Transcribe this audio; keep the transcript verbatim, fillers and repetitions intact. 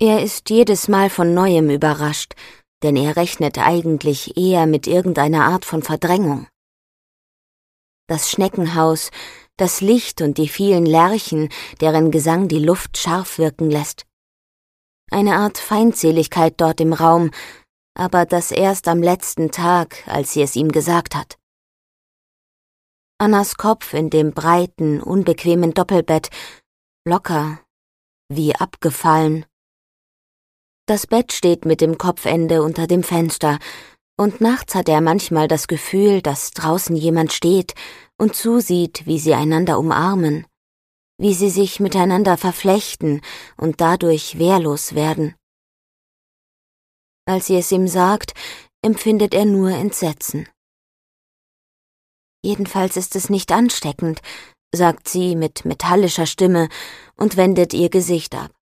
Er ist jedes Mal von Neuem überrascht, denn er rechnet eigentlich eher mit irgendeiner Art von Verdrängung. Das Schneckenhaus, das Licht und die vielen Lerchen, deren Gesang die Luft scharf wirken lässt. Eine Art Feindseligkeit dort im Raum, aber das erst am letzten Tag, als sie es ihm gesagt hat. Annas Kopf in dem breiten, unbequemen Doppelbett, locker, wie abgefallen. Das Bett steht mit dem Kopfende unter dem Fenster, und nachts hat er manchmal das Gefühl, dass draußen jemand steht und zusieht, wie sie einander umarmen, wie sie sich miteinander verflechten und dadurch wehrlos werden. Als sie es ihm sagt, empfindet er nur Entsetzen. »Jedenfalls ist es nicht ansteckend«, sagt sie mit metallischer Stimme und wendet ihr Gesicht ab.